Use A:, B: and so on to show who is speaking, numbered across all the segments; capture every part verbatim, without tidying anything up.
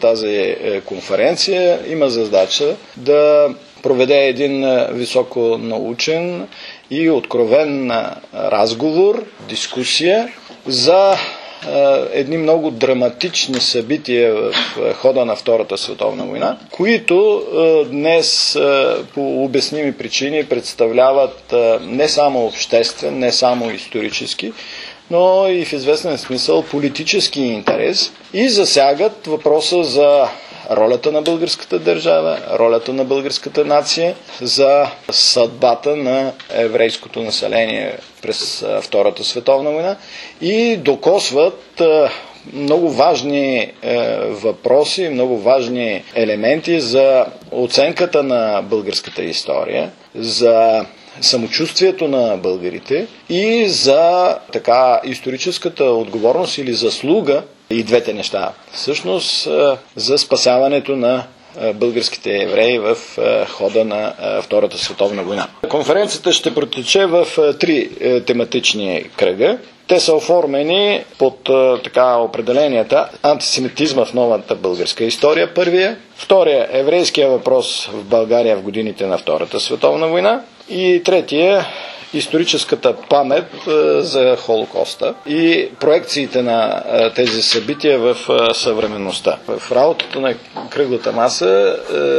A: тази конференция има задача да проведе един високо научен и откровен разговор, дискусия за едни много драматични събития в хода на Втората световна война, които днес по обясними причини представляват не само обществен, не само исторически, но и в известен смисъл политически интерес и засягат въпроса за ролята на българската държава, ролята на българската нация, за съдбата на еврейското население през Втората световна война и докосват много важни въпроси, много важни елементи за оценката на българската история, за самочувствието на българите и за така историческата отговорност или заслуга, и двете неща, всъщност за спасяването на българските евреи в хода на Втората световна война. Конференцията ще протече в три тематични кръга. Те са оформени под така определенията антисемитизма в новата българска история, първия. Втория, еврейския въпрос в България в годините на Втората световна война. И третия, историческата памет за Холокоста и проекциите на тези събития в съвременността. В работата на кръглата маса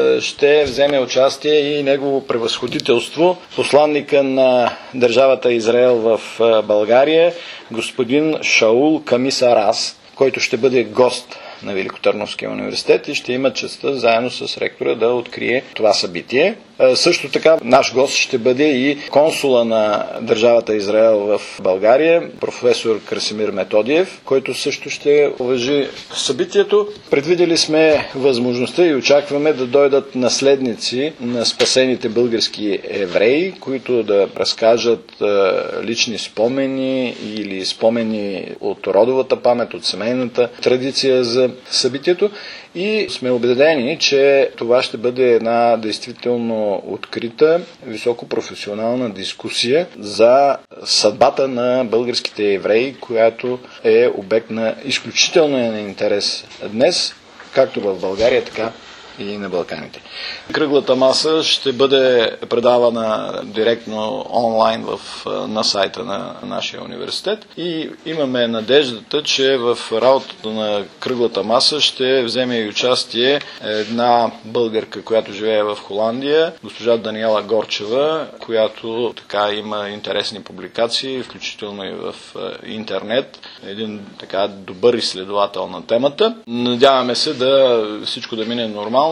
A: ще вземе участие и негово превъзходителство, посланника на държавата Израел в България, господин Шаул Камисарас, който ще бъде гост на Великотърновския университет и ще има честта заедно с ректора да открие това събитие. Също така наш гост ще бъде и консула на държавата Израел в България, професор Красимир Методиев, който също ще уважи събитието. Предвидели сме възможността и очакваме да дойдат наследници на спасените български евреи, които да разкажат лични спомени или спомени от родовата памет, от семейната традиция за събитието. И сме убедени, че това ще бъде една действително открита, високопрофесионална дискусия за съдбата на българските евреи, която е обект на изключителен интерес днес, както в България, така и на Балканите. Кръглата маса ще бъде предавана директно онлайн в, на сайта на нашия университет и имаме надеждата, че в работата на кръглата маса ще вземе и участие една българка, която живее в Холандия, госпожа Даниела Горчева, която така има интересни публикации, включително и в интернет, един така добър изследовател на темата. Надяваме се да всичко да мине нормално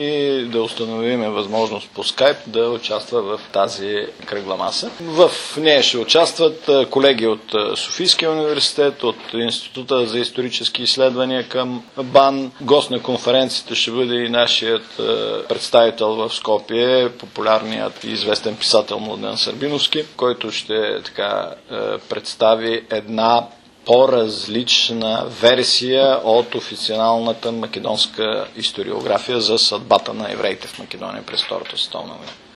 A: и да установим възможност по скайп да участва в тази кръгла маса. В нея ще участват колеги от Софийския университет, от Института за исторически изследвания към БАН. Гост на конференцията ще бъде и нашият представител в Скопие, популярният и известен писател Младен Сърбиновски, който ще така представи една по-различна версия от официалната македонска историография за съдбата на евреите в Македония през Втората световна война.